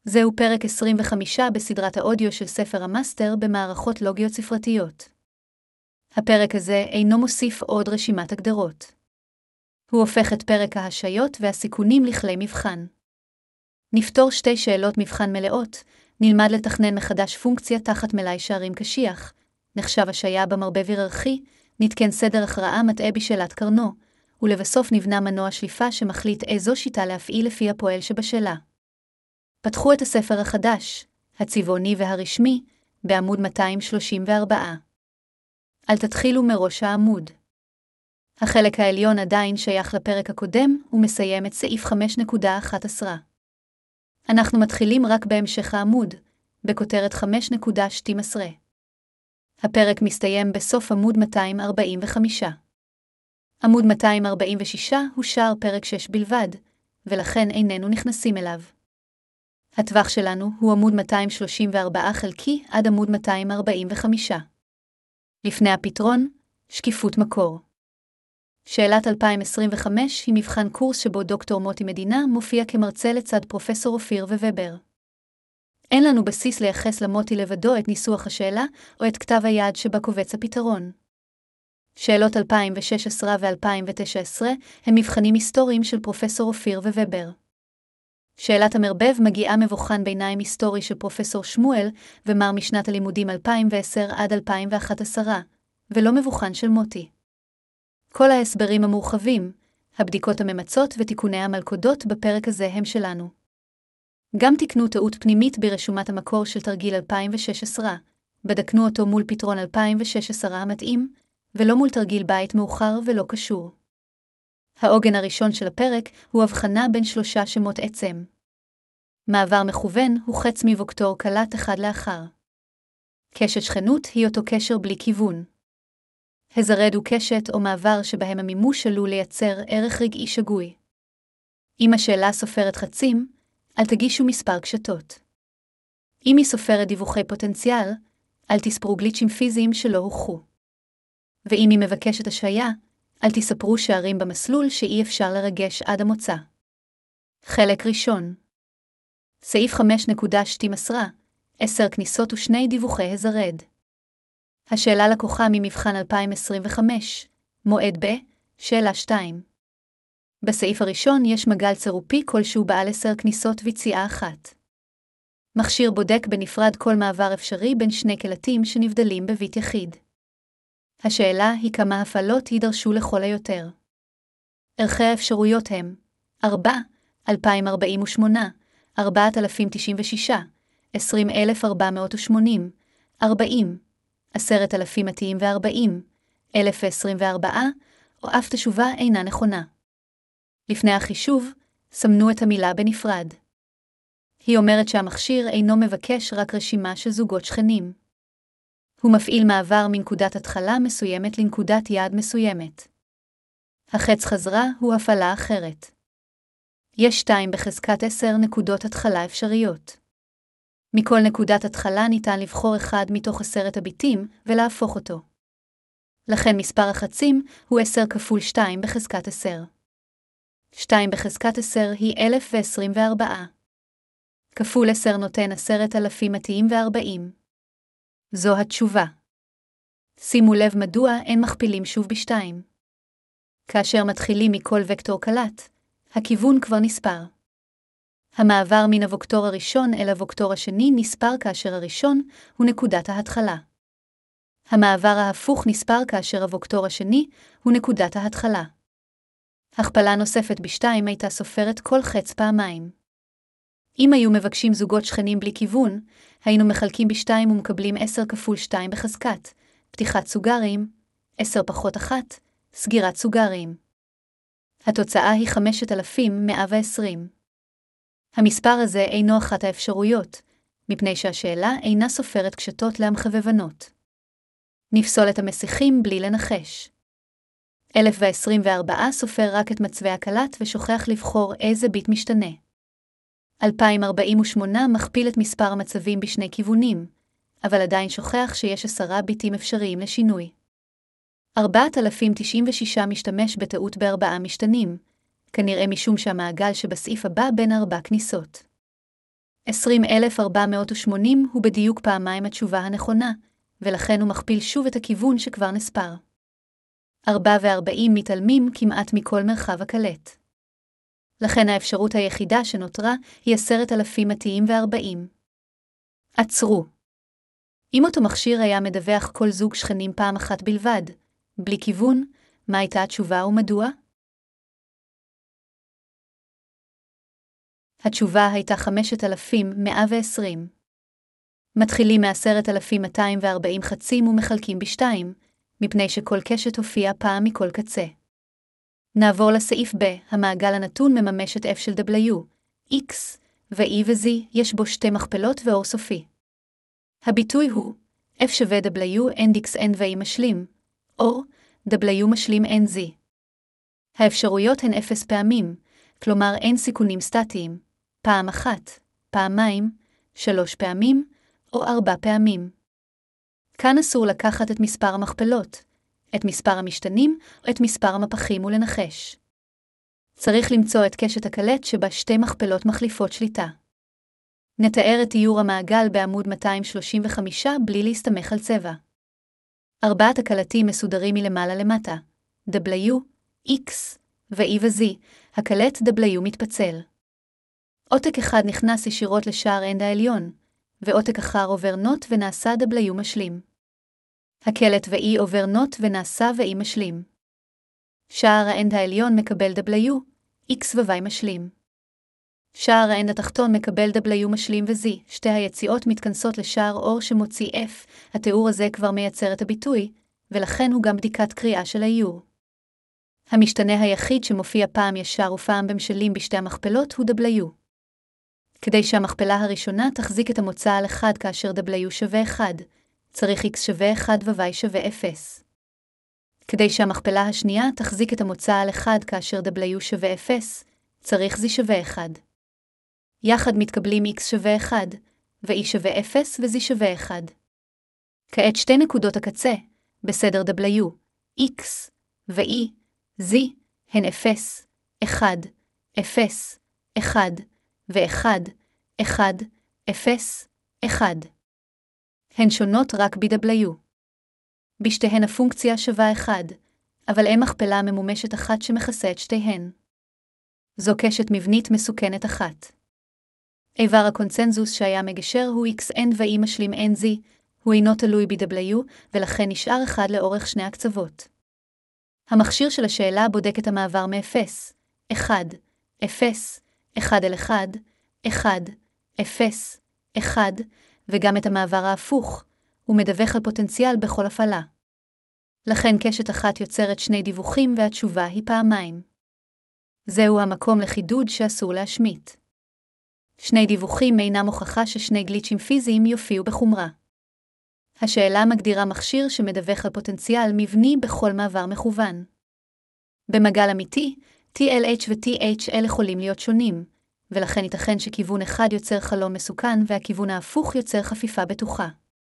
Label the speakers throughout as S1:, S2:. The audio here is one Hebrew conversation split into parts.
S1: זהו פרק 25 בסדרת האודיו של ספר המאסטר במערכות לוגיות ספרתיות. הפרק הזה אינו מוסיף עוד רשימת הגדרות. הוא הופך את פרק ההשעיות והסיכונים לכלי מבחן. נפתור שתי שאלות מבחן מלאות, נלמד לתכנן מחדש פונקציה תחת מלאי שערים קשיח, נחשב השעיה במרבב היררכי, נתקן סדר הכרעה מטעה בשאלת קרנו, ולבסוף נבנה מנוע שליפה שמחליט איזו שיטה להפעיל לפי הפועל שבשאלה. פתחו את הספר החדש, הצבעוני והרשמי, בעמוד 234. אל תתחילו מראש העמוד. החלק העליון עדיין שייך לפרק הקודם ומסיים את סעיף 5.11. אנחנו מתחילים רק בהמשך העמוד, בכותרת 5.12. הפרק מסתיים בסוף עמוד 245. עמוד 246 הוא שער פרק 6 בלבד, ולכן איננו נכנסים אליו. הטווח שלנו הוא עמוד 234 חלקי עד עמוד 245. לפני הפתרון, שקיפות מקור. שאלת 2025 היא מבחן קורס שבו דוקטור מוטי מדינה מופיע כמרצה לצד פרופסור אופיר וובר. אין לנו בסיס לייחס למוטי לבדו את ניסוח השאלה או את כתב היד שבה קובץ הפתרון. שאלות 2016 ו-2019 הם מבחנים היסטוריים של פרופסור אופיר וובר. שאלת המרבב מגיעה מבוחן ביניים היסטורי של פרופסור שמואל ומר משנת הלימודים 2010 עד 2011, ולא מבוחן של מוטי. כל ההסברים המורחבים, הבדיקות הממצות ותיקוני המלכודות בפרק הזה הם שלנו. גם תקנו טעות פנימית ברשומת המקור של תרגיל 2016, בדקנו אותו מול פתרון 2016 המתאים, ולא מול תרגיל בית מאוחר ולא קשור. העוגן הראשון של הפרק הוא הבחנה בין שלושה שמות עצם. מעבר מכוון הוא חץ מווקטור קלט אחד לאחר. קשת שכנות היא אותו קשר בלי כיוון. הזרד הוא קשת או מעבר שבהם המימוש עלול לייצר ערך רגעי שגוי. אם השאלה סופרת חצים, אל תגישו מספר קשתות. אם היא סופרת דיווחי פוטנציאל, אל תספרו גליצ'ים פיזיים שלא הוכחו. ואם היא מבקשת השעיה, אל תספרו שערים במסלול שאי אפשר לרגש עד המוצא. חלק ראשון. סעיף 5.12, 10 כניסות ושני דיווחי הזרד. השאלה לקוחה ממבחן 2025, מועד שאלה 2. בסעיף הראשון יש מגל צירופי כלשהו בעל 10 כניסות ויציאה אחת. מכשיר בודק בנפרד כל מעבר אפשרי בין שני קלטים שנבדלים בבית יחיד. השאלה היא כמה הפעלות יידרשו לכל היותר. ערכי האפשרויות הם 4, 2048, 4096, 20480, 40, 10,240, 1024, או אף תשובה אינה נכונה. לפני החישוב, סמנו את המילה בנפרד. היא אומרת שהמכשיר אינו מבקש רק רשימה של זוגות שכנים. הוא מפעיל מעבר מנקודת התחלה מסוימת לנקודת יעד מסוימת. החץ חזרה הוא הפעלה אחרת. יש 2 בחזקת 10 נקודות התחלה אפשריות. מכל נקודת התחלה ניתן לבחור אחד מתוך 10 הביטים ולהפוך אותו. לכן מספר החצים הוא 10 כפול 2 בחזקת 10. 2 בחזקת 10 היא 1024. כפול 10 נותן 10,240. זו התשובה. שימו לב מדוע אין מכפילים שוב ב2. כאשר מתחילים מכל וקטור קלט, הכיוון כבר נספר. המעבר מן הווקטור הראשון אל הווקטור השני נספר כאשר הראשון הוא נקודת ההתחלה. המעבר ההפוך נספר כאשר הווקטור השני הוא נקודת ההתחלה. הכפלה נוספת ב2 הייתה סופרת כל חץ פעמיים. אם היו מבקשים זוגות שכנים בלי כיוון, היינו מחלקים ב2 ומקבלים 10 כפול 2 בחזקת, פתיחת סוגרים, 10 פחות 1, סגירת סוגרים. התוצאה היא 5120. המספר הזה אינו אחת האפשרויות, מפני שהשאלה אינה סופרת קשתות להמחבבנות. נפסול את המסיכים בלי לנחש. 1024 סופר רק את מצבי הקלט ושוכח לבחור איזה ביט משתנה. 2048 מכפיל את מספר המצבים בשני כיוונים, אבל עדיין שוכח שיש 10 ביטים אפשריים לשינוי. 4096 משתמש בטעות ב4 משתנים, כנראה משום שהמעגל שבסעיף הבא בין 4 כניסות. 20,480 הוא בדיוק פעמיים התשובה הנכונה, ולכן הוא מכפיל שוב את הכיוון שכבר נספר. 44 מתעלמים כמעט מכל מרחב הקלט. לכן האפשרות היחידה שנותרה היא 10,240. עצרו. אם אותו מכשיר היה מדווח כל זוג שכנים פעם אחת בלבד, בלי כיוון, מה הייתה התשובה ומדוע? התשובה הייתה 5,120. מתחילים מ10,240 חצים ומחלקים בשתיים, מפני שכל קשת הופיע פעם מכל קצה. נעבור לסעיף ב, המעגל הנתון מממש את f של w, x, ו-e ו-z, יש בו שתי מכפלות ואור סופי. הביטוי הוא f שווה w n x n ו-e משלים, או w משלים nz. האפשרויות הן 0 פעמים, כלומר אין סיכונים סטטיים, פעם אחת, פעמיים, 3 פעמים, או 4 פעמים. כאן אסור לקחת את מספר המכפלות, את מספר המשתנים או את מספר המפחים ולנחש. צריך למצוא את קשת הקלט שבה שתי מכפלות מחליפות שליטה. נתאר את איור המעגל בעמוד 235 בלי להסתמך על צבע. 4 הקלטים מסודרים מלמעלה למטה, W, X ו-E ו-Z, הקלט W מתפצל. עותק אחד נכנס ישירות לשער האנד העליון, ועותק אחר עובר נוט ונעשה W משלים. הקלט ו-E עובר נוט ונעשה ו-E משלים. שער האנד העליון מקבל W, X ו-Y משלים. שער האנד התחתון מקבל W משלים ו-Z, שתי היציאות מתכנסות לשער אור שמוציא F, התיאור הזה כבר מייצר את הביטוי, ולכן הוא גם בדיקת קריאה של האיור. המשתנה היחיד שמופיע פעם ישר ופעם במשלים בשתי המכפלות הוא W. כדי שהמכפלה הראשונה תחזיק את המוצא על 1 כאשר W שווה 1, צריך X שווה 1 ו-Y שווה 0. כדי שהמכפלה השנייה תחזיק את המוצא על 1 כאשר W שווה 0, צריך Z שווה 1. יחד מתקבלים X שווה 1, ו-E שווה 0 ו-Z שווה 1. כעת שתי נקודות הקצה, בסדר W, X ו-E, Z, הן 0, 1, 0, 1, ו-1, 1, 0, 1. הן שונות רק ב-W. בשתיהן הפונקציה שווה 1, אבל אין מכפלה ממומשת אחת שמכסה את שתיהן. זו קשת מבנית מסוכנת אחת. איבר הקונצנזוס שהיה מגשר הוא XN ו-E משלים NZ, הוא אינו תלוי ב-W, ולכן נשאר 1 לאורך שני הקצוות. המכשיר של השאלה בודק את המעבר מ-0, 1, 0, 1 אל 1, 1, 0, 1, וגם את המעבר ההפוך, הוא מדווח על פוטנציאל בכל הפעלה. לכן קשת אחת יוצרת שני דיווחים והתשובה היא פעמיים. זהו המקום לחידוד שאסור להשמיט. שני דיווחים אינם הוכחה ששני גליצ'ים פיזיים יופיעו בחומרה. השאלה מגדירה מכשיר שמדווח על פוטנציאל מבני בכל מעבר מכוון. במעגל אמיתי, TLH ו-THL יכולים להיות שונים, ולכן ייתכן שכיוון אחד יוצר חלום מסוכן והכיוון ההפוך יוצר חפיפה בטוחה.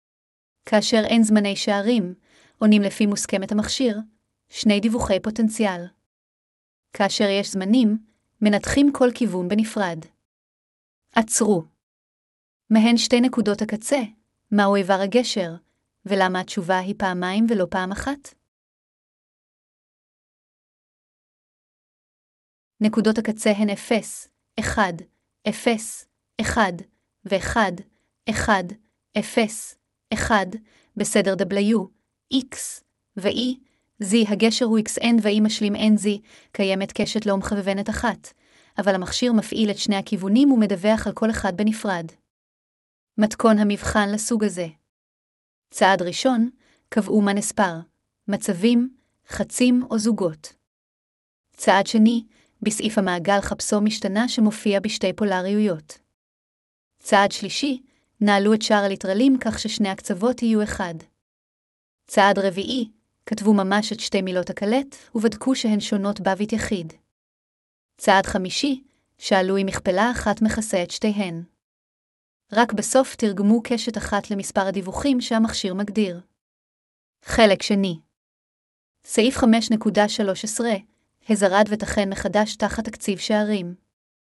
S1: כאשר אין זמני שערים, עונים לפי מוסכמת המכשיר, שני דיווחי פוטנציאל. כאשר יש זמנים, מנתחים כל כיוון בנפרד. עצרו. מהן שתי נקודות הקצה, מהו איבר הגשר, ולמה התשובה היא פעמיים ולא פעם אחת? נקודות הקצה הן 0, 1, 0, 1, ו-1, 1, 0, 1, בסדר W, X ו-E, Z הגשר הוא XN ו-E משלים NZ, קיימת קשת לא מכוונה אחת, אבל המכשיר מפעיל את שני הכיוונים ומדווח על כל אחד בנפרד. מתכון המבחן לסוג הזה. צעד ראשון, קבעו מה נספר, מצבים, חצים או זוגות. צעד שני, בסעיף המעגל חפשו משתנה שמופיע בשתי פולריויות. צעד שלישי, נעלו את שאר הליטרלים כך ששני הקצוות יהיו אחד. צעד רביעי, כתבו ממש את שתי מילות הקלט ובדקו שהן שונות בבית יחיד. צעד חמישי, שאלו אם מכפלה אחת מכסה את שתיהן. רק בסוף תרגמו קשת אחת למספר הדיווחים שהמכשיר מגדיר. חלק שני. סעיף 5.13, הזרד ותכן מחדש תחת תקציב שערים.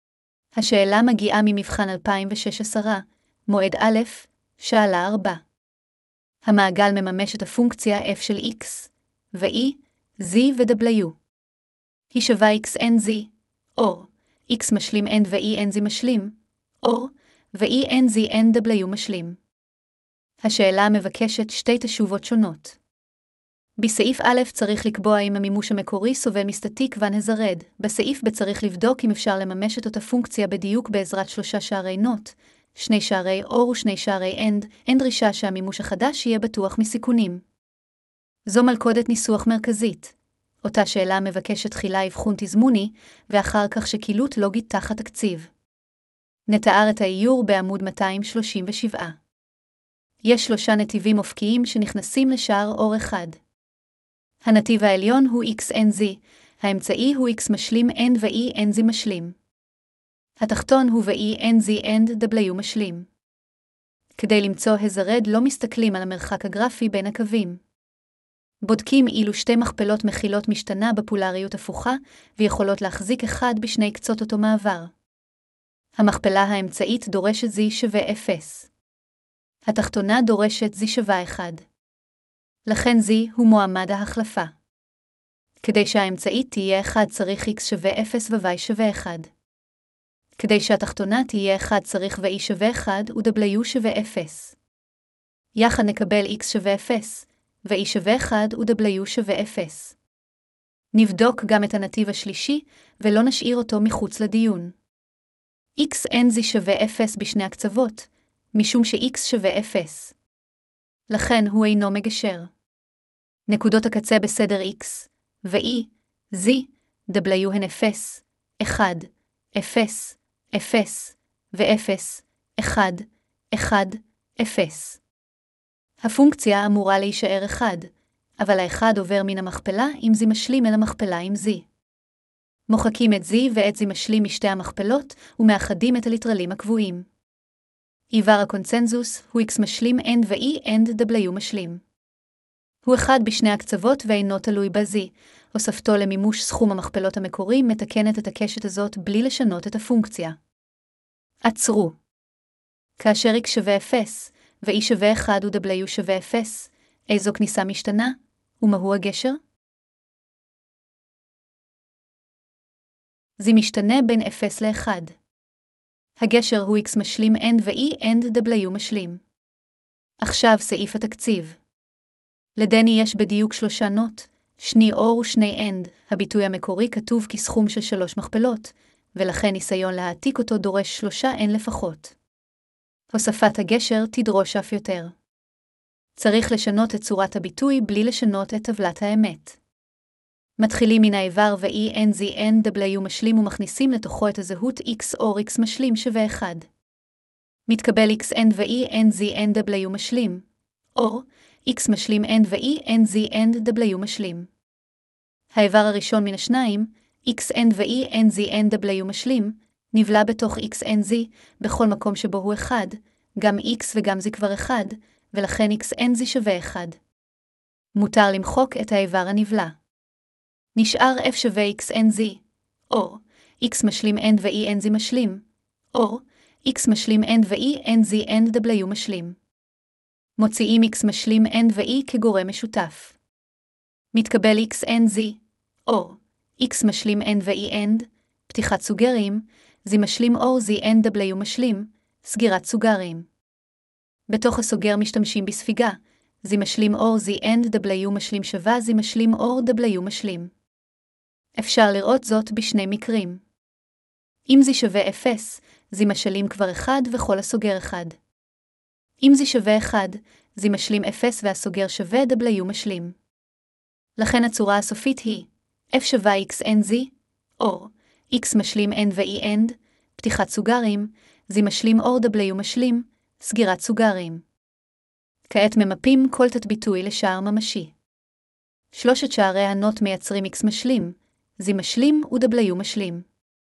S1: השאלה מגיעה ממבחן 2016, מועד א', שאלה 4. המעגל מממש את הפונקציה f של x, ו-e, z ו-w. היא שווה xnz, או x משלים n ו-enz משלים, או ו-enz nw משלים. השאלה מבקשת שתי תשובות שונות. בסעיף א' צריך לקבוע אם המימוש המקורי סובל מסטטיק ואן הזרד. בסעיף ב' צריך לבדוק אם אפשר לממש את אותה פונקציה בדיוק בעזרת 3 שערי נוט, 2 שערי אור ו2 שערי אנד. אין דרישה שהמימוש החדש יהיה בטוח מסיכונים. זו מלכודת ניסוח מרכזית. אותה שאלה מבקשת תחילה אבחון תזמוני, ואחר כך שקילות לוגית תחת תקציב. נתאר את האיור בעמוד 237. יש 3 נתיבים אופקיים שנכנסים לשער אור אחד. הנתיב העליון הוא xnz, האמצעי הוא x משלים n ו-enz משלים. התחתון הוא ו-enz nw משלים. כדי למצוא הזרד לא מסתכלים על המרחק הגרפי בין הקווים. בודקים אילו שתי מכפלות מכילות משתנה בפולריות הפוכה ויכולות להחזיק אחד בשני קצות אותו מעבר. המכפלה האמצעית דורשת z שווה 0. התחתונה דורשת z שווה 1. לכן z הוא מועמד ההחלפה. כדי שהאמצעית תהיה 1 צריך x שווה 0 ו-y שווה 1. כדי שהתחתונה תהיה 1 צריך ו-e שווה 1 ו-w שווה 0. יחד נקבל x שווה 0, ו-e שווה 1 ו-w שווה 0. נבדוק גם את הנתיב השלישי, ולא נשאיר אותו מחוץ לדיון. xnz שווה 0 בשני הקצוות, משום ש-x שווה 0. לכן הוא אינו מגשר. נקודות הקצה בסדר x, ו-e, z, w הן 0, 1, 0, 0, ו-0, 1, 1, 0. הפונקציה אמורה להישאר 1, אבל ה-1 עובר מן המכפלה עם z משלים אל המכפלה עם z. מוחקים את z ואת z משלים משתי המכפלות ומאחדים את הליטרלים הקבועים. עיוור הקונצנזוס הוא x משלים n ו-e nw משלים. הוא 1 בשני הקצוות ואינו תלוי ב-z. הוספתו למימוש סכום המכפלות המקורי מתקנת את הקשת הזאת בלי לשנות את הפונקציה. עצרו. כאשר x שווה 0, ו-e שווה 1 ו-w שווה 0, איזו כניסה משתנה? ומהו הגשר? z משתנה בין 0 ל-1. הגשר הוא x משלים n ו-e nw משלים. עכשיו סעיף התקציב. לדני יש בדיוק 3 נוט, 2 אור ו2 אנד. הביטוי המקורי כתוב כסכום של 3 מכפלות, ולכן ניסיון להעתיק אותו דורש 3 n לפחות. הוספת הגשר תדרוש אף יותר. צריך לשנות את צורת הביטוי בלי לשנות את טבלת האמת. מתחילים מן האיבר ו-enz nw משלים ומכניסים לתוכו את הזהות x או x משלים שווה 1. מתקבל xn ו-enz nw משלים, או x משלים n ו-enz nw משלים. האיבר הראשון מן השניים, xn ו-enz nw משלים, נבלע בתוך xnz בכל מקום שבו הוא 1, גם x וגם z כבר 1, ולכן xnz שווה 1. מותר למחוק את האיבר הנבלע. נשאר f שווה xnz, או x משלים n ו-enz משלים, או x משלים n ו-enz nw משלים. מוציאים x משלים n ו-e כגורם משותף. מתקבל xnz, או x משלים n ו-e end, פתיחת סוגרים, z משלים או z nw משלים, סגירת סוגרים. בתוך הסוגר משתמשים בספיגה, z משלים או z nw משלים שווה z משלים או w משלים. אפשר לראות זאת בשני מקרים. אם z שווה 0, z משלים כבר 1 וכל הסוגר 1. אם z שווה 1, z משלים 0 והסוגר שווה w משלים. לכן הצורה הסופית היא f שווה xnz, או x משלים n ו-e end, פתיחת סוגרים, z משלים או w משלים, סגירת סוגרים. כעת ממפים כל תת-ביטוי לשער ממשי. 3 שערי הנוט מייצרים x משלים, z משלים ו-w משלים.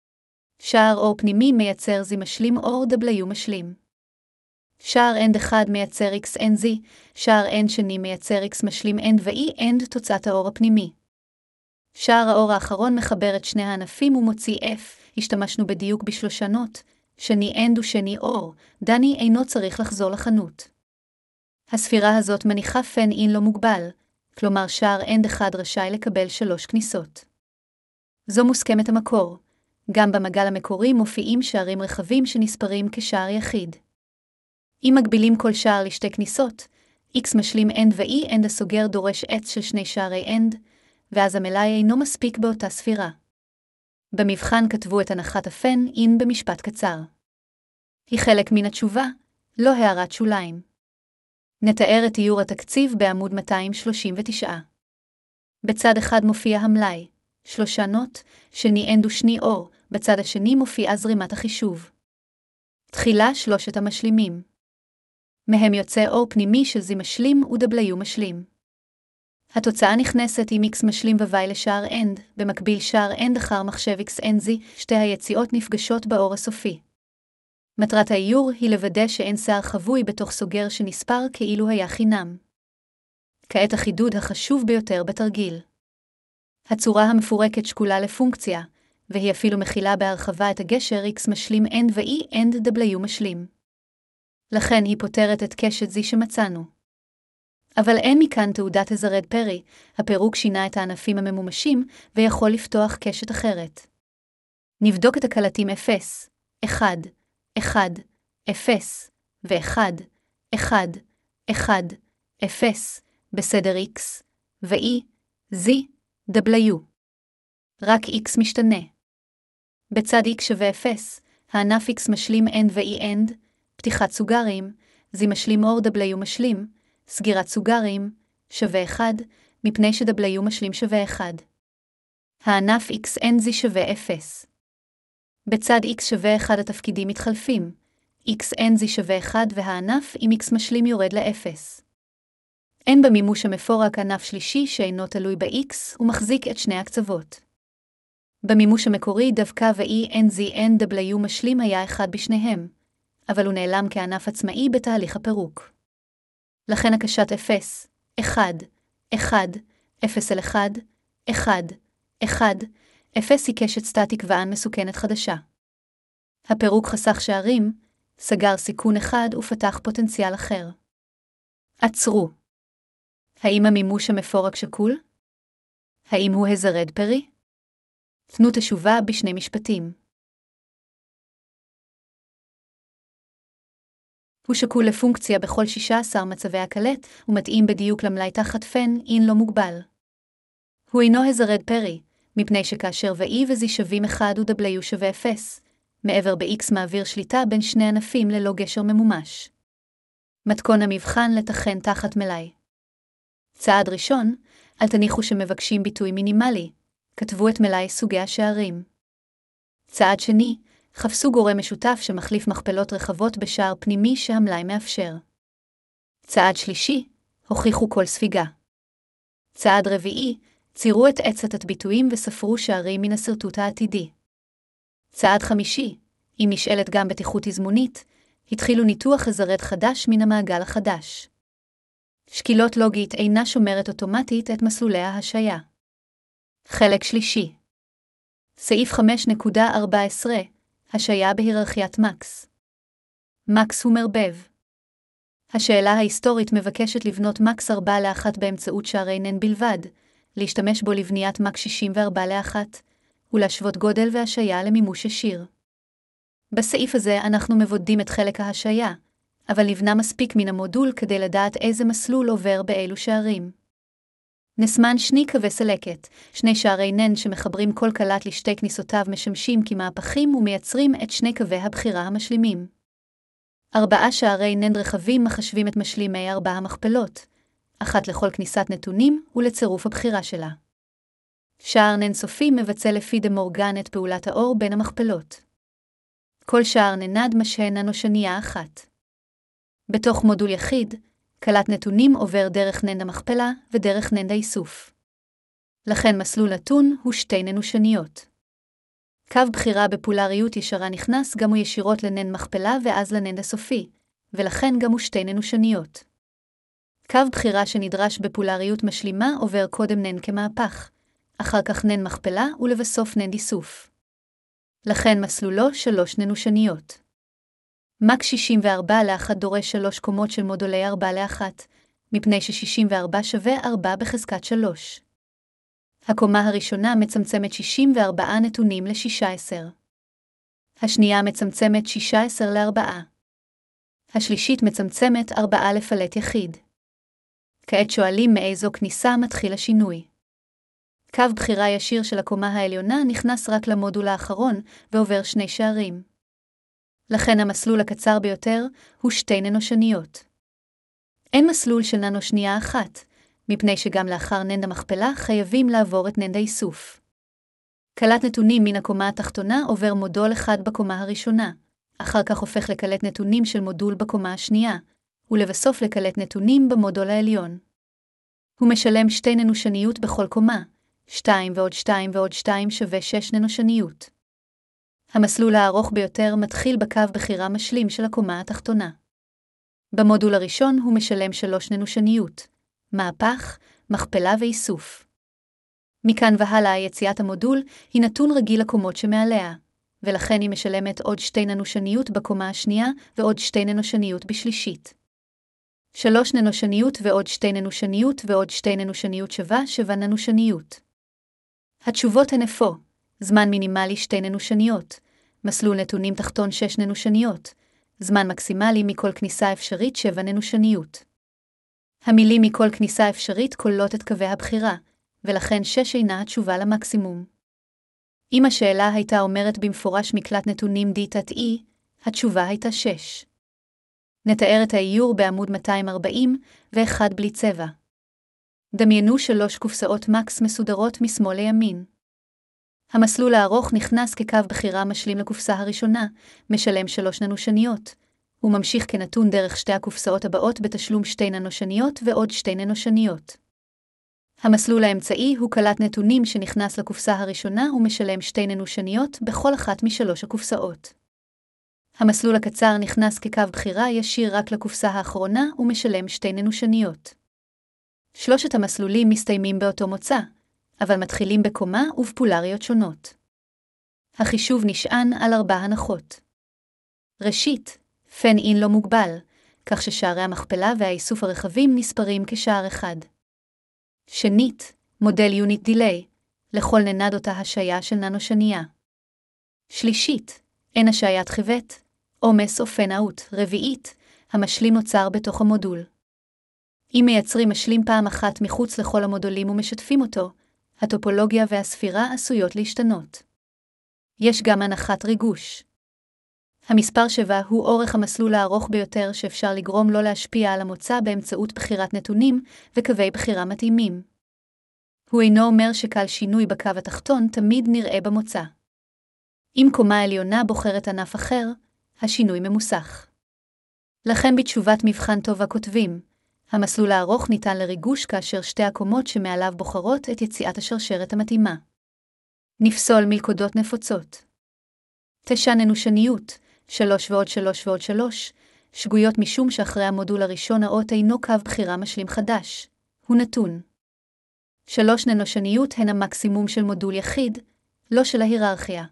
S1: שער אור פנימי מייצר z משלים או w משלים. שער end אחד מייצר xnz, שער end שני מייצר x משלים n ו-e end תוצאת האור הפנימי. שער האור האחרון מחבר את שני הענפים ומוציא f, השתמשנו בדיוק בשלושה נוט, שני אנד ושני אור, דני אינו צריך לחזור לחנות. הספירה הזאת מניחה פן אין לא מוגבל, כלומר שער אנד אחד רשאי לקבל 3 כניסות. זו מוסכמת המקור. גם במעגל המקורי מופיעים שערים רחבים שנספרים כשער יחיד. אם מגבילים כל שער לשתי כניסות, X משלים אנד ו-E אנד הסוגר דורש עץ של 2 שערי אנד, ואז המלאי אינו מספיק באותה ספירה. במבחן כתבו את הנחת הפן אין במשפט קצר. היא חלק מן התשובה, לא הערת שוליים. נתאר את איור התקציב בעמוד 239. בצד אחד מופיע המלאי, 3 נוט, שני אנד ושני אור, בצד השני מופיעה זרימת החישוב. תחילה 3 המשלימים. מהם יוצא אור פנימי של Z משלים ו-W משלים. התוצאה נכנסת עם X משלים ו-Y לשער אנד, במקביל שער אנד אחר מחשב X אנד Z, שתי היציאות נפגשות באור הסופי. מטרת האיור היא לוודא שאין שער חבוי בתוך סוגר שנספר כאילו היה חינם. כעת החידוד החשוב ביותר בתרגיל. הצורה המפורקת שקולה לפונקציה, והיא אפילו מכילה בהרחבה את הגשר X משלים N ו-E and W משלים. לכן היא פותרת את קשת Z שמצאנו. אבל אין מכאן תעודת הזרד פרי, הפירוק שינה את הענפים הממומשים ויכול לפתוח קשת אחרת. נבדוק את הקלטים 0, 1, 1, 0, ו-1, 1, 1, 0, בסדר X, ו-E, Z, W. רק X משתנה. בצד X שווה 0, הענף X משלים N ו-E end, פתיחת סוגרים, Z משלים אור W משלים, סגירת סוגרים, שווה 1, מפני ש-W משלים שווה 1. הענף X N Z שווה 0. בצד X שווה 1 התפקידים מתחלפים, X N Z שווה 1 והענף עם X משלים יורד ל-0. אין במימוש המפורק ענף שלישי שאינו תלוי ב-X ומחזיק את שני הקצוות. במימוש המקורי דווקא ו-E N Z N W משלים היה אחד בשניהם, אבל הוא נעלם כענף עצמאי בתהליך הפירוק. לכן הקשת 0, 1, 1, 0 אל 1, 1, 1, 0 היא קשת סטטית ואן מסוכנת חדשה. הפירוק חסך שערים, סגר סיכון אחד ופתח פוטנציאל אחר. עצרו. האם המימוש המפורק שקול? האם הוא הזרד פרי? תנו תשובה בשני משפטים. הוא שקול לפונקציה בכל 16 מצבי הקלט ומתאים בדיוק למלאי תחת פן אין לא מוגבל. הוא אינו הזרד פרי, מפני שכאשר ו-E ו-Z שווים 1 ו-W שווה 0, מעבר ב-X מעביר שליטה בין שני ענפים ללא גשר ממומש. מתכון המבחן לתכן תחת מלאי. צעד ראשון, אל תניחו שמבקשים ביטוי מינימלי, כתבו את מלאי סוגי השערים. צעד שני, חפשו גורם משותף שמחליף מכפלות רחבות בשער פנימי שהמלאי מאפשר. צעד שלישי, הוכיחו כל ספיגה. צעד רביעי, צירו את עצת התביטויים וספרו שערים מן השרטוט העתידי. צעד חמישי, אם נשאלת גם בטיחות תזמונית, התחילו ניתוח הזרד חדש מן המעגל החדש. שקילות לוגית אינה שומרת אוטומטית את מסלולי ההשעיה. חלק שלישי. סעיף 5.14, השעיה בהיררכיית מקס. מקס הוא מרבב. השאלה ההיסטורית מבקשת לבנות מקס 4-1 באמצעות שערי נן בלבד, להשתמש בו לבניית מקס 64-1, ולהשוות גודל והשעיה למימוש ישיר. בסעיף הזה אנחנו מבודדים את חלק ההשעיה, אבל נבנה מספיק מן המודול כדי לדעת איזה מסלול עובר באילו שערים. נסמן שני קווי סלקת, שני שערי נן שמחברים כל קלט לשתי כניסותיו משמשים כמהפכים ומייצרים את שני קווי הבחירה המשלימים. 4 שערי נן רחבים מחשבים את משלימי 4 המכפלות, אחת לכל כניסת נתונים ולצירוף הבחירה שלה. שער נן סופי מבצע לפי דה מורגן את פעולת האור בין המכפלות. כל שער ננד משהה ננושניה אחת. בתוך מודול יחיד, קלט נתונים עובר דרך נן המכפלה ודרך נן האיסוף. לכן מסלול נתון הוא שתי ננושניות. קו בחירה בפולריות ישרה נכנס גם הוא ישירות לנן מכפלה ואז לנן הסופי, ולכן גם הוא שתי ננושניות. קו בחירה שנדרש בפולריות משלימה עובר קודם נן כמהפך, אחר כך נן מכפלה ולבסוף נן איסוף. לכן מסלולו 3 ננושניות. מק 64/1 דורש 3 קומות של מודולי 4/1, מפני ש64 שווה 4 בחזקת 3. הקומה הראשונה מצמצמת 64 נתונים ל-16. השנייה מצמצמת 16 ל-4. השלישית מצמצמת 4 לפלט יחיד. כעת שואלים מאיזו כניסה מתחיל השינוי. קו בחירה ישיר של הקומה העליונה נכנס רק למודול האחרון ועובר 2 שערים. לכן המסלול הקצר ביותר הוא 2 ננושניות. אין מסלול של ננושנייה אחת, מפני שגם לאחר ננד המכפלה חייבים לעבור את ננד האיסוף. קלט נתונים מן הקומה התחתונה עובר מודול אחד בקומה הראשונה, אחר כך הופך לקלט נתונים של מודול בקומה השנייה, ולבסוף לקלט נתונים במודול העליון. הוא משלם 2 ננושניות בכל קומה, 2 ועוד 2 ועוד 2 שווה 6 ננושניות. המסלול הארוך ביותר מתחיל בקו בחירה משלים של הקומה התחתונה. במודול הראשון הוא משלם 3 ננושניות, מהפך, מכפלה ואיסוף. מכאן והלאה יציאת המודול היא נתון רגיל לקומות שמעליה, ולכן היא משלמת עוד 2 ננושניות בקומה השנייה ועוד 2 ננושניות בשלישית. 3 ננושניות ועוד 2 ננושניות ועוד 2 ננושניות שווה 7 ננושניות. התשובות הן אפוא, זמן מינימלי 2 ננושניות, מסלול נתונים תחתון 6 ננושניות, זמן מקסימלי מכל כניסה אפשרית 7 ננושניות. המילים מכל כניסה אפשרית כוללות את קווי הבחירה, ולכן 6 אינה התשובה למקסימום. אם השאלה הייתה אומרת במפורש מקלט נתונים D-E, התשובה הייתה 6. נתאר את האיור בעמוד 241 בלי צבע. דמיינו 3 קופסאות מקס מסודרות משמאל לימין. המסלול הארוך נכנס כקו בחירה משלים לקופסה הראשונה, משלם 3 ננושניות. הוא ממשיך כנתון דרך 2 הקופסאות הבאות בתשלום 2 ננושניות ועוד 2 ננושניות. המסלול האמצעי הוא קלט נתונים שנכנס לקופסה הראשונה ומשלם 2 ננושניות בכל אחת מ3 הקופסאות. המסלול הקצר נכנס כקו בחירה ישיר רק לקופסה האחרונה ומשלם 2 ננושניות. 3 המסלולים מסתיימים באותו מוצא, אבל מתחילים בקומה ובפולריות שונות. החישוב נשען על 4 הנחות. ראשית, פן אין לא מוגבל, כך ששערי המכפלה והאיסוף הרחבים נספרים כשער אחד. שנית, מודל יוניט דיליי, לכל ננד אותה השעיה של ננושניה. שלישית, אין השעיית חיוות, עומס או פן-אאוט. רביעית, המשלים נוצר בתוך המודול. אם מייצרים משלים פעם אחת מחוץ לכל המודולים ומשתפים אותו, הטופולוגיה והספירה עשויות להשתנות. יש גם הנחת ריגוש. המספר 7 הוא אורך המסלול הארוך ביותר שאפשר לגרום לו להשפיע על המוצא באמצעות בחירת נתונים וקווי בחירה מתאימים. הוא אינו אומר שקל שינוי בקו התחתון תמיד נראה במוצא. אם קומה עליונה בוחרת ענף אחר, השינוי ממוסך. לכן בתשובת מבחן טובה כותבים, המסלול הארוך ניתן לריגוש כאשר 2 הקומות שמעליו בוחרות את יציאת השרשרת המתאימה. נפסול מלכודות נפוצות. 9 ננושניות, 3 ועוד 3 ועוד 3, שגויות משום שאחרי המודול הראשון האות אינו קו בחירה משלים חדש, הוא נתון. 3 ננושניות הן המקסימום של מודול יחיד, לא של ההיררכיה.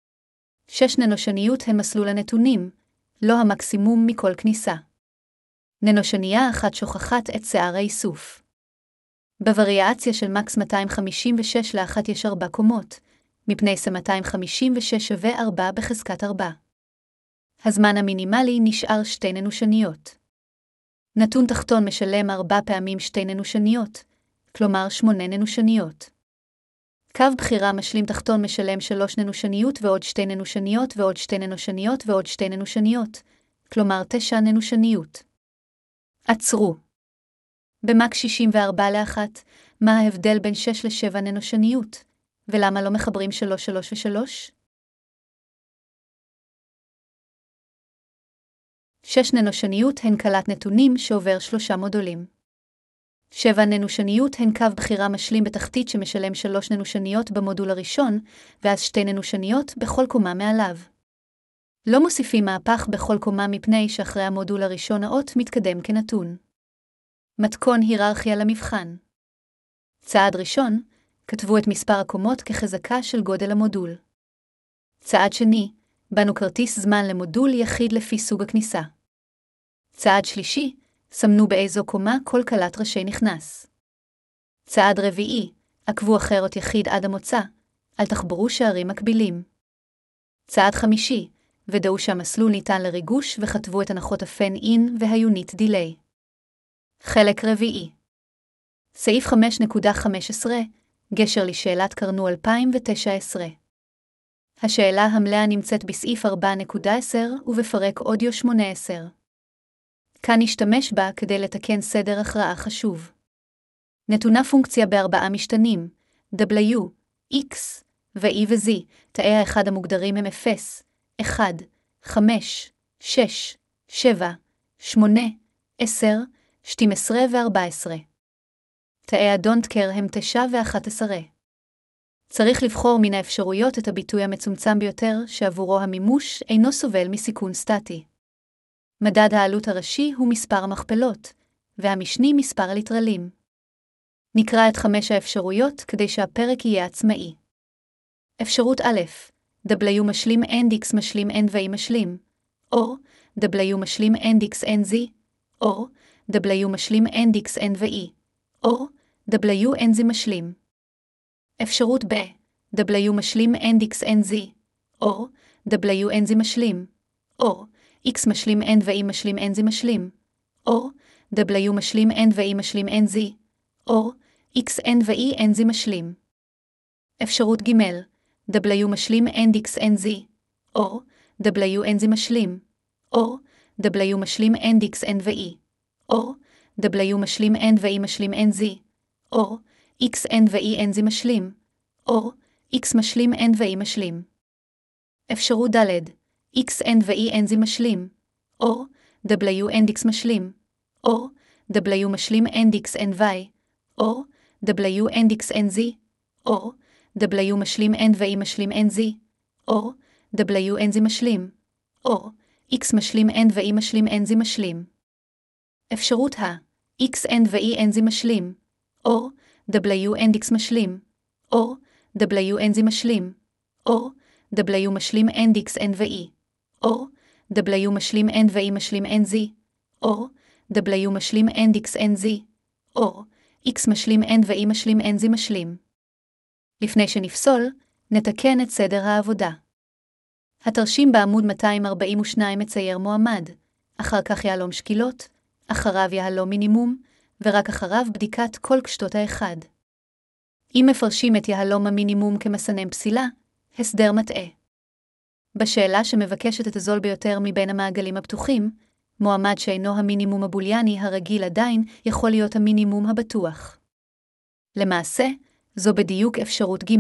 S1: 6 ננושניות הן מסלול הנתונים, לא המקסימום מכל כניסה. ננושניה אחת שוכחת את שיער האיסוף. בווריאציה של מקס 256 ל-1 יש 4 קומות, מפני ש256 שווה 4 בחזקת 4. הזמן המינימלי נשאר 2 ננושניות. נתון תחתון משלם 4 פעמים 2 ננושניות, כלומר 8 ננושניות. קו בחירה משלים תחתון משלם 3 ננושניות ועוד 2 ננושניות ועוד 2 ננושניות ועוד 2 ננושניות, כלומר 9 ננושניות. עצרו. במק 64/1, מה ההבדל בין 6 ל-7 ננושניות, ולמה לא מחברים 3, 3 ו-3? 6 ננושניות הן קלט נתונים שעובר 3 מודולים. 7 ננושניות הן קו בחירה משלים בתחתית שמשלם 3 ננושניות במודול הראשון, ואז 2 ננושניות בכל קומה מעליו. לא מוסיפים מהפך בכל קומה מפני שאחרי המודול הראשון האות מתקדם כנתון. מתכון היררכיה למבחן. צעד ראשון, כתבו את מספר הקומות כחזקה של גודל המודול. צעד שני, בנו כרטיס זמן למודול יחיד לפי סוג הכניסה. צעד שלישי, סמנו באיזו קומה כל קלט ראשי נכנס. צעד רביעי, עקבו אחר אות יחיד עד המוצא, אל תחברו שערים מקבילים. צעד חמישי, ודאו שהמסלול ניתן לריגוש וכתבו את הנחות הפן-אין והיונית דיליי. חלק רביעי. סעיף 5.15, גשר לשאלת קרנו 2019. השאלה המלאה נמצאת בסעיף 4.10 ובפרק אודיו 18. כאן נשתמש בה כדי לתקן סדר הכרעה חשוב. נתונה פונקציה בארבעה משתנים, W, X ו-E ו-Z, תאי האחד המוגדרים הם 0, 1, 5, 6, 7, 8, 10, 12 ו-14. תאי ה-Don't care הם 9 ו-11. צריך לבחור מן האפשרויות את הביטוי המצומצם ביותר שעבורו המימוש אינו סובל מסיכון סטטי. מדד העלות הראשי הוא מספר המכפלות, והמשני מספר הליטרלים. נקרא את 5 האפשרויות כדי שהפרק יהיה עצמאי. אפשרות א', W משלים NX משלים N ו-E משלים, או W משלים NX NZ, או W משלים NX N ו-E, או W NZ משלים. אפשרות ב', W משלים NX NZ, או W NZ משלים, או X משלים N ו-E משלים NZ משלים, או W משלים N ו-E משלים NZ, או X N ו-E NZ משלים. אפשרות ג', W משלים NX NZ, או W NZ משלים, או W משלים NX N ו-E, או W משלים N ו-E משלים NZ, או X N ו-E NZ משלים, או X משלים N ו-E משלים. אפשרות ד', X N ו-E NZ משלים, או W NX משלים, או W משלים NX NY, או W NX NZ, או W משלים N ו-E משלים NZ, או W NZ משלים, או X משלים N ו-E משלים NZ משלים. אפשרות X N ו-E NZ משלים, או W NX משלים, או W NZ משלים, או W משלים NX N ו-E, או W משלים N ו-E משלים NZ, או W משלים NX NZ, או X משלים N ו-E משלים NZ משלים. לפני שנפסול, נתקן את סדר העבודה. התרשים בעמוד 242 מצייר מועמד, אחר כך יהלום שקילות, אחריו יהלום מינימום, ורק אחריו בדיקת כל קשתות האחד. אם מפרשים את יהלום המינימום כמסנן פסילה, הסדר מטעה. בשאלה שמבקשת את הזול ביותר מבין המעגלים הפתוחים, מועמד שאינו המינימום הבוליאני הרגיל עדיין יכול להיות המינימום הבטוח. למעשה, זו בדיוק אפשרות ג'.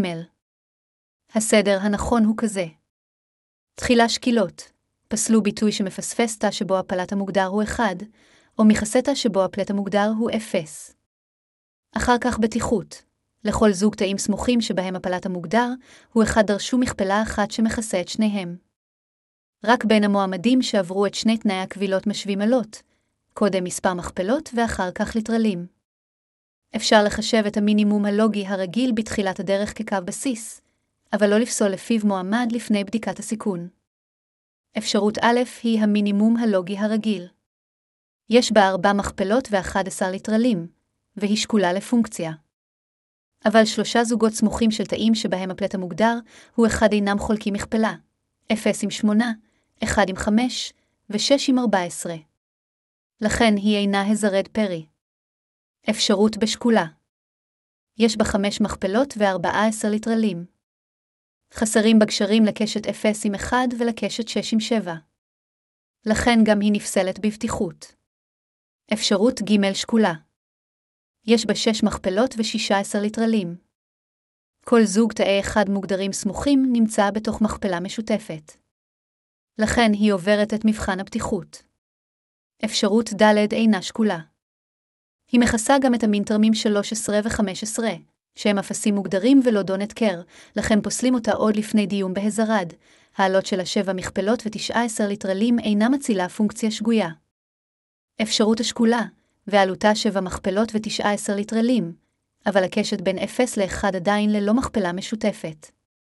S1: הסדר הנכון הוא כזה. תחילה שקילות, פסלו ביטוי שמפספס תא שבו הפלט המוגדר הוא 1, או מכסה תא שבו הפלט המוגדר הוא 0. אחר כך בטיחות, לכל זוג תאים סמוכים שבהם הפלט המוגדר הוא 1 דרשו מכפלה אחת שמכסה את שניהם. רק בין המועמדים שעברו את שני תנאי הקבילות משווים עלות, קודם מספר מכפלות ואחר כך ליטרלים. אפשר לחשב את המינימום הלוגי הרגיל בתחילת הדרך כקו בסיס, אבל לא לפסול לפיו מועמד לפני בדיקת הסיכון. אפשרות א' היא המינימום הלוגי הרגיל. יש בה 4 מכפלות ו11 ליטרלים, והיא שקולה לפונקציה. אבל 3 זוגות סמוכים של תאים שבהם הפלט המוגדר הוא 1 אינם חולקים מכפלה, 0 עם 8, 1 עם 5 ו6 עם 14. לכן היא אינה הזרד פרי. אפשרות בשקולה. יש בה 5 מכפלות ו14 ליטרלים. חסרים בגשרים לקשת 0 עם 1 ולקשת 6 עם 7. לכן גם היא נפסלת בבטיחות. אפשרות ג' שקולה. יש בה 6 מכפלות ו16 ליטרלים. כל זוג תאי אחד מוגדרים סמוכים נמצא בתוך מכפלה משותפת. לכן היא עוברת את מבחן הפתיחות. אפשרות ד' אינה שקולה. היא מכסה גם את המינטרמים 13 ו-15, שהם אפסים מוגדרים ולא דונט קר, לכן פוסלים אותה עוד לפני דיון בהזרד. העלות של 7 מכפלות ו19 ליטרלים אינה מצילה פונקציה שגויה. אפשרות השקולה, ועלותה 7 מכפלות ו19 ליטרלים, אבל הקשת בין 0 ל-1 עדיין ללא מכפלה משותפת.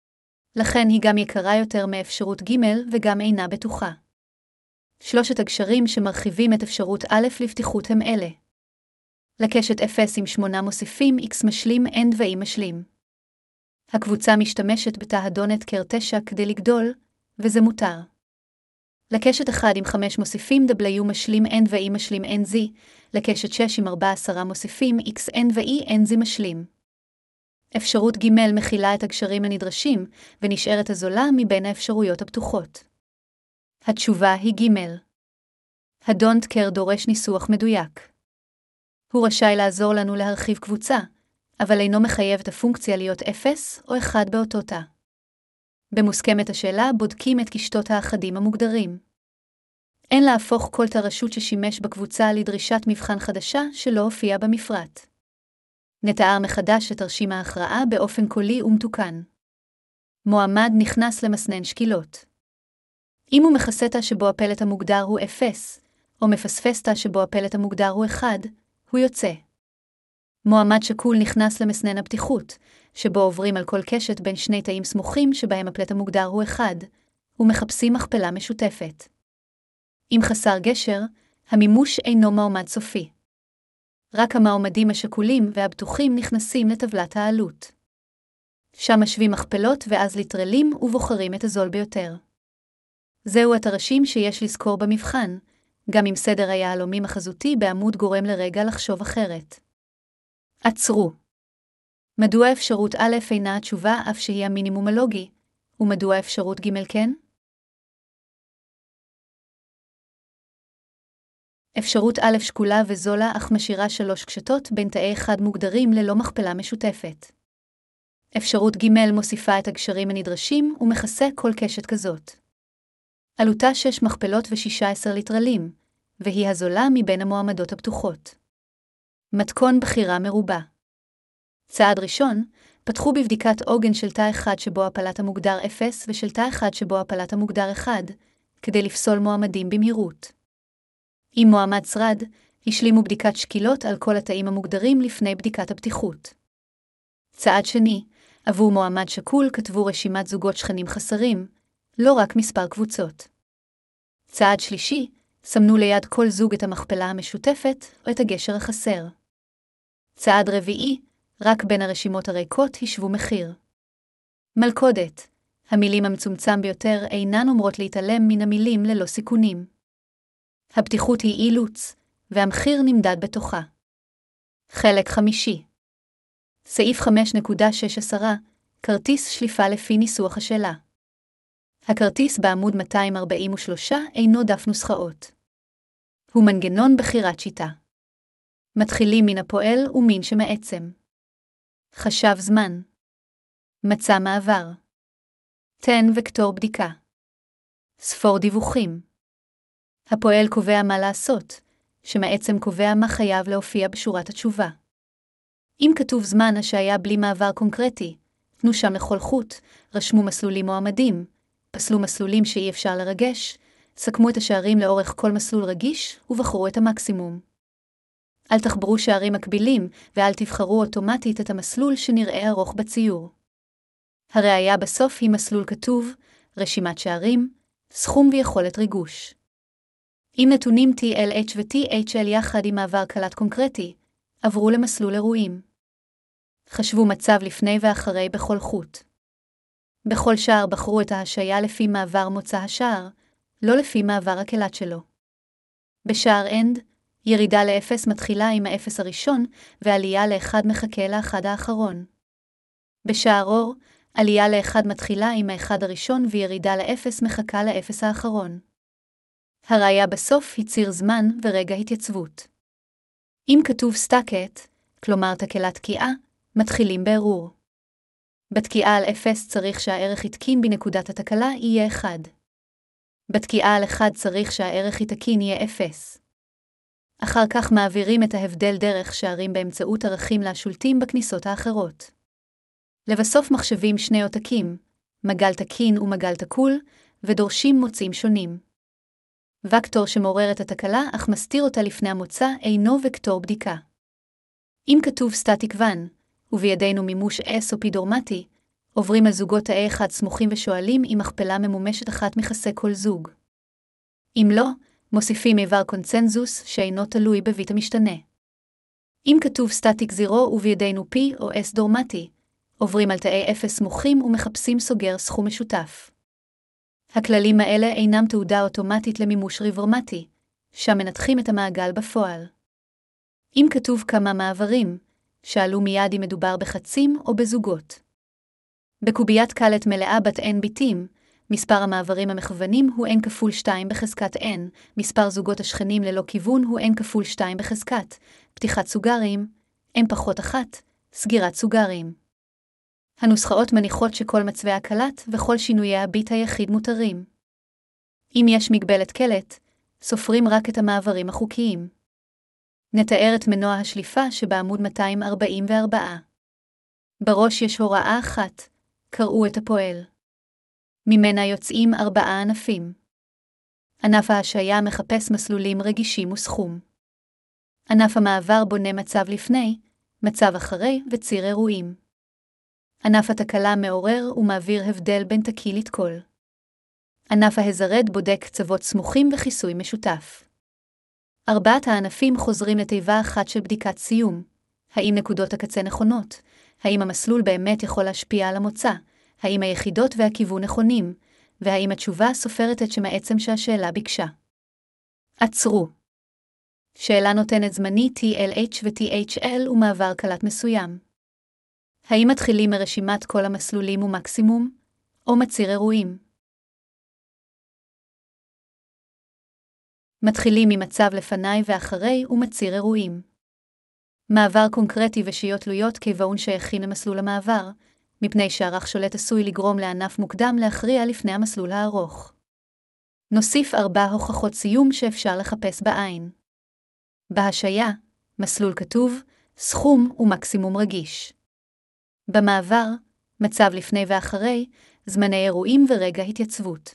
S1: לכן היא גם יקרה יותר מאפשרות ג' וגם אינה בטוחה. שלושת הקשרים שמרחיבים את אפשרות א' לפתיחות הם אלה. לקשת 0 עם 8 מוסיפים x משלים n ו-e משלים. הקבוצה משתמשת בתהדונת קר 9 כדי לגדול, וזה מותר. לקשת 1 עם 5 מוסיפים w משלים n ו-e משלים nz, לקשת 6 עם 14 מוסיפים x n ו-e nz משלים. אפשרות ג' מכילה את הקשרים הנדרשים, ונשארת הזולה מבין האפשרויות הפתוחות. התשובה היא ג'. הדונט קר דורש ניסוח מדויק. הוא רשאי לעזור לנו להרחיב קבוצה, אבל אינו מחייב את הפונקציה להיות 0 או 1 באותו תא. במוסכמת השאלה בודקים את קשתות האחדים המוגדרים. אין להפוך כל תא רשות ששימש בקבוצה לדרישת מבחן חדשה שלא הופיע במפרט. נתאר מחדש את תרשים ההכרעה באופן קולי ומתוקן. מועמד נכנס למסנן שקילות. אם הוא מכסה תא שבו הפלט המוגדר הוא 0, או מפספס תא שבו הפלט המוגדר הוא 1, הוא יוצא. מועמד שקול נכנס למסנן הפתיחות, שבו עוברים על כל קשת בין שני תאים סמוכים שבהם הפלט המוגדר הוא 1, ומחפשים מכפלה משותפת. אם חסר גשר, המימוש אינו מועמד סופי. רק המועמדים השקולים והבטוחים נכנסים לטבלת העלות. שם משווים מכפלות ואז ליטרלים ובוחרים את הזול ביותר. זהו התרשים שיש לזכור במבחן, גם אם סדר היהלומים החזותי בעמוד גורם לרגע לחשוב אחרת. עצרו. מדוע אפשרות א' אינה התשובה אף שהיא המינימום הלוגי, ומדוע אפשרות ג' כן? אפשרות א' שקולה וזולה אך משאירה 3 קשתות בין תאי אחד מוגדרים ללא מכפלה משותפת. אפשרות ג' מוסיפה את הקשרים הנדרשים ומכסה כל קשת כזאת. עלותה 6 מכפלות ו16 ליטרלים, והיא הזולה מבין המועמדות הפתוחות. מתכון בחירה מרובה. צעד ראשון, פתחו בבדיקת עוגן של תא אחד שבו הפלט המוגדר 0 ושל תא אחד שבו הפלט המוגדר 1, כדי לפסול מועמדים במהירות. אם מועמד שרד, השלימו בדיקת שקילות על כל התאים המוגדרים לפני בדיקת הפתיחות. צעד שני, עבור מועמד שקול כתבו רשימת זוגות שכנים חסרים, לא רק מספר קבוצות. צעד שלישי, סמנו ליד כל זוג את המכפלה המשותפת או את הגשר החסר. צעד רביעי, רק בין הרשימות הריקות הישבו מחיר. מלכודת, המילים המצומצם ביותר אינן אומרות להתעלם מן המילים ללא סיכונים. הפתיחות היא אילוץ, והמחיר נמדד בתוכה. חלק חמישי. סעיף 5.6 כרטיס שליפה לפי ניסוח השאלה. הכרטיס בעמוד 243 אינו דף נוסחאות. הוא מנגנון בחירת שיטה. מתחילים מן הפועל ומין שמעצם. חשב זמן. מצא מעבר. תן וקטור בדיקה. ספור דיווחים. הפועל קובע מה לעשות, שמעצם קובע מה חייב להופיע בשורת התשובה. אם כתוב זמן השהיה בלי מעבר קונקרטי, תנו שם לכל חוט, רשמו מסלולים מועמדים, פסלו מסלולים שאי אפשר לרגש, סכמו את השערים לאורך כל מסלול רגיש ובחרו את המקסימום. אל תחברו שערים מקבילים ואל תבחרו אוטומטית את המסלול שנראה ארוך בציור. הראיה בסוף היא מסלול כתוב, רשימת שערים, סכום ויכולת ריגוש. אם נתונים TLH ו-THL יחד עם מעבר קלט קונקרטי, עברו למסלול אירועים. חשבו מצב לפני ואחרי בכל חוט. בכל שער בחרו את ההשעיה לפי מעבר מוצא השער, לא לפי מעבר הקלט שלו. בשער end, ירידה ל-0 מתחילה עם ה-0 הראשון, ועלייה ל-1 מחכה ל-1 האחרון. בשער אור, עלייה ל-1 מתחילה עם ה-1 הראשון וירידה ל-0 מחכה ל-0 האחרון. הראיה בסוף היא ציר זמן ורגע התייצבות. אם כתוב סטאקט, כלומר תקלת תקיעה, מתחילים בארור. בתקיעה על 0 צריך שהערך יתקין בנקודת התקלה יהיה 1. בתקיעה על 1 צריך שהערך יתקין יהיה 0. אחר כך מעבירים את ההבדל דרך שערים באמצעות ערכים לשולטים בכניסות האחרות. לבסוף מחשבים שני עותקים, מגל תקין ומגל תקול, ודורשים מוצאים שונים. וקטור שמעורר את התקלה אך מסתיר אותה לפני המוצא אינו וקטור בדיקה. אם כתוב סטטיק ון, ובידינו מימוש S או פי דורמטי, עוברים על זוגות תאי אחד סמוכים ושואלים אם מכפלה ממומשת אחת מכסה כל זוג. אם לא, מוסיפים איבר קונצנזוס שאינו תלוי בבית המשתנה. אם כתוב סטטיק 0 ובידינו P או S דורמטי, עוברים על תאי 0 סמוכים ומחפשים סוגר סכום משותף. הכללים האלה אינם תעודה אוטומטית למימוש ריברמטי, שם מנתחים את המעגל בפועל. אם כתוב כמה מעברים, שאלו מיד אם מדובר בחצים או בזוגות. בקוביית קלט מלאה בת n ביטים, מספר המעברים המכוונים הוא n כפול 2 בחזקת n, מספר זוגות השכנים ללא כיוון הוא n כפול 2 בחזקת, פתיחת סוגרים, n פחות 1, סגירת סוגרים. הנוסחאות מניחות שכל מצבי הקלט וכל שינויי הביט היחיד מותרים. אם יש מגבלת קלט, סופרים רק את המעברים החוקיים. נתאר את מנוע השליפה שבעמוד 244. בראש יש הוראה אחת, קראו את הפועל. ממנה יוצאים 4 ענפים. ענף ההשעיה מחפש מסלולים רגישים וסכום. ענף המעבר בונה מצב לפני, מצב אחרי וציר אירועים. ענף התקלה מעורר ומעביר הבדל בין תקי לתקול. ענף ההזרד בודק קצוות סמוכים וכיסוי משותף. 4 הענפים חוזרים לתיבה אחת של בדיקת סיום. האם נקודות הקצה נכונות? האם המסלול באמת יכול להשפיע על המוצא? האם היחידות והכיוון נכונים? והאם התשובה סופרת את שם העצם שהשאלה ביקשה? עצרו. שאלה נותנת זמני TLH ו-THL ומעבר קלט מסוים. האם מתחילים מרשימת כל המסלולים ומקסימום? או מציר אירועים? מתחילים ממצב לפני ואחרי ומציר אירועים. מעבר קונקרטי ושיות תלויות כיוון שייכים למסלול המעבר, מפני שערך שולט עשוי לגרום לענף מוקדם להכריע לפני המסלול הארוך. נוסיף 4 הוכחות סיום שאפשר לחפש בעין. בהשעיה, מסלול כתוב, סכום ומקסימום רגיש. במעבר, מצב לפני ואחרי, זמני אירועים ורגע התייצבות.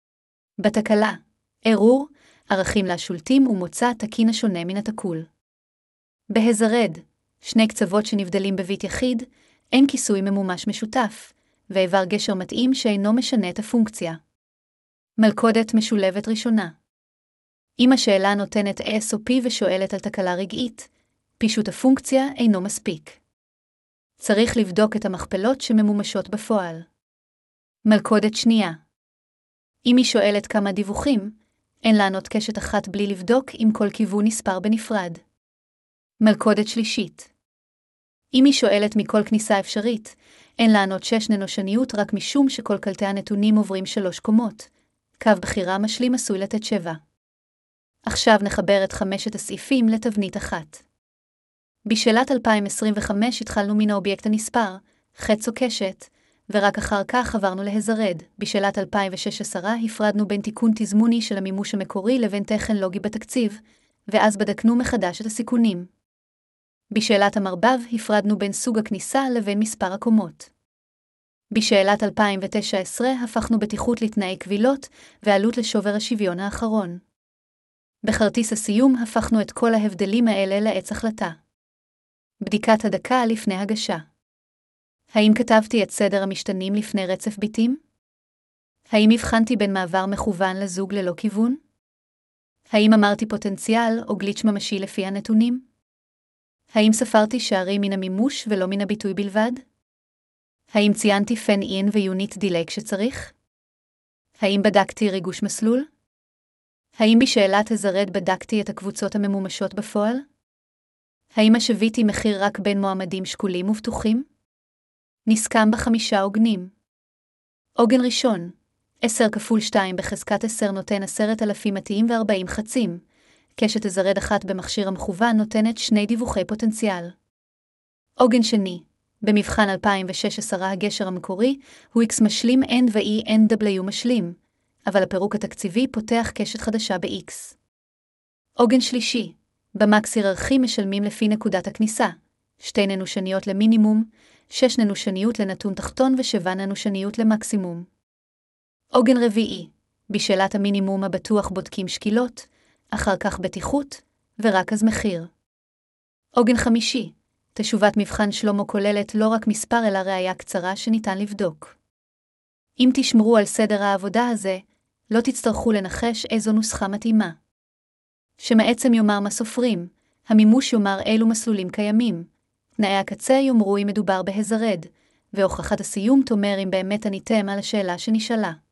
S1: בתקלה, ערעור, ערכים לשולטים ומוצא תקין השונה מן התקול. בהזרד, 2 קצוות שנבדלים בבית יחיד, אין כיסוי ממומש משותף, ואיבר גשר מתאים שאינו משנה את הפונקציה. מלכודת משולבת ראשונה. אם השאלה נותנת S או P ושואלת על תקלה רגעית, פישוט הפונקציה אינו מספיק. צריך לבדוק את המכפלות שממומשות בפועל. מלכודת שנייה. אם היא שואלת כמה דיווחים, אין לענות קשת אחת בלי לבדוק אם כל כיוון נספר בנפרד. מלכודת שלישית. אם היא שואלת מכל כניסה אפשרית, אין לענות 6 ננושניות רק משום שכל קלטי הנתונים עוברים 3 קומות. קו בחירה משלים עשוי לתת 7. עכשיו נחבר את 5 הסעיפים לתבנית אחת. בשאלת 2025 התחלנו מן האובייקט הנספר, חץ או קשת, ורק אחר כך עברנו להזרד. בשאלת 2016 הפרדנו בין תיקון תזמוני של המימוש המקורי לבין תכן לוגי בתקציב, ואז בדקנו מחדש את הסיכונים. בשאלת המרבב הפרדנו בין סוג הכניסה לבין מספר הקומות. בשאלת 2019 הפכנו בטיחות לתנאי קבילות ועלות לשובר השוויון האחרון. בכרטיס הסיום הפכנו את כל ההבדלים האלה לעץ החלטה. בדיקת הדקה לפני הגשה. האם כתבתי את סדר המשתנים לפני רצף ביטים? האם הבחנתי בין מעבר מכוון לזוג ללא כיוון? האם אמרתי פוטנציאל או גליץ' ממשי לפי הנתונים? האם ספרתי שערים מן המימוש ולא מן הביטוי בלבד? האם ציינתי פן אין ויונית דילי כשצריך? האם בדקתי ריגוש מסלול? האם בשאלת הזרד בדקתי את הקבוצות הממומשות בפועל? האם השוויתי מחיר רק בין מועמדים שקולים ובטוחים? נסכם ב5 עוגנים. עוגן ראשון, 10 כפול 2 בחזקת 10 נותן 10,240 חצים. קשת הזרד אחת במכשיר המכוון נותנת 2 דיווחי פוטנציאל. עוגן שני, במבחן 2016 הגשר המקורי הוא X משלים N ו-E NW משלים, אבל הפירוק התקציבי פותח קשת חדשה ב-X. עוגן שלישי, במקס היררכי משלמים לפי נקודת הכניסה, 2 ננושניות למינימום, 6 ננושניות לנתון תחתון ו7 ננושניות למקסימום. עוגן רביעי, בשאלת המינימום הבטוח בודקים שקילות, אחר כך בטיחות, ורק אז מחיר. עוגן חמישי, תשובת מבחן שלמה כוללת לא רק מספר אלא ראיה קצרה שניתן לבדוק. אם תשמרו על סדר העבודה הזה, לא תצטרכו לנחש איזו נוסחה מתאימה. שמעצם יאמר מה סופרים, המימוש יאמר אילו מסלולים קיימים, תנאי הקצה יאמרו אם מדובר בהזרד, והוכחת הסיום תאמר אם באמת עניתם על השאלה שנשאלה.